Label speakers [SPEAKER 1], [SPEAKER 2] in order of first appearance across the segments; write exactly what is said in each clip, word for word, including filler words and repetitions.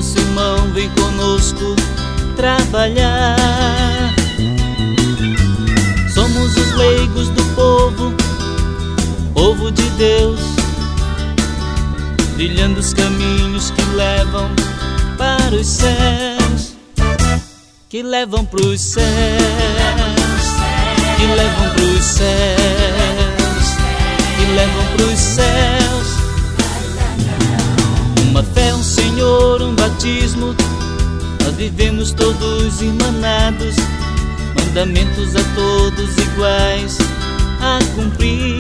[SPEAKER 1] nosso irmão vem conosco trabalhar. Somos os leigos do povo, povo de Deus, trilhando os caminhos que levam para os céus, que levam pros céus, que levam pros céus, que levam pros céus. Uma fé, um Senhor, um batismo, nós vivemos todos irmanados, mandamentos a todos iguais a cumprir.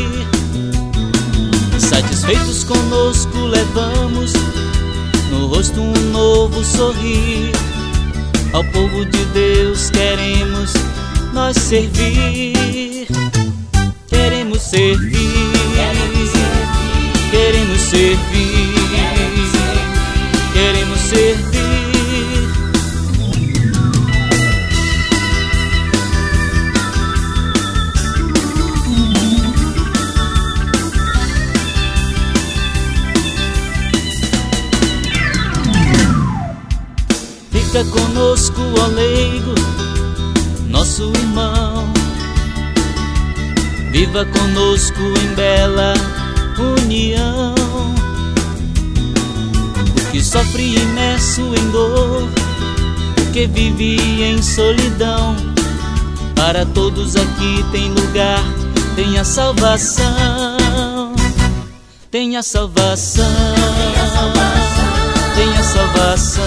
[SPEAKER 1] Satisfeitos conosco levamos no rosto um novo sorrir. Ao povo de Deus queremos nós servir. Queremos servir, queremos servir, queremos servir. Fica conosco, ó leigo, nosso irmão. Viva conosco em bela união. O que sofre imerso em dor, o que vive em solidão, para todos aqui tem lugar, tem a salvação. Tem a salvação, tem a salvação,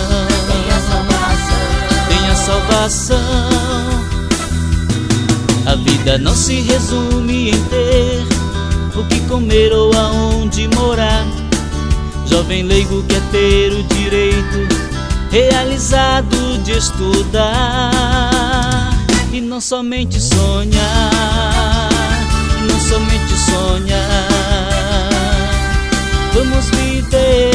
[SPEAKER 1] tem a salvação. A vida não se resume em ter o que comer ou aonde morar. Jovem leigo quer ter o direito realizado de estudar, e não somente sonhar, e não somente sonhar. Vamos viver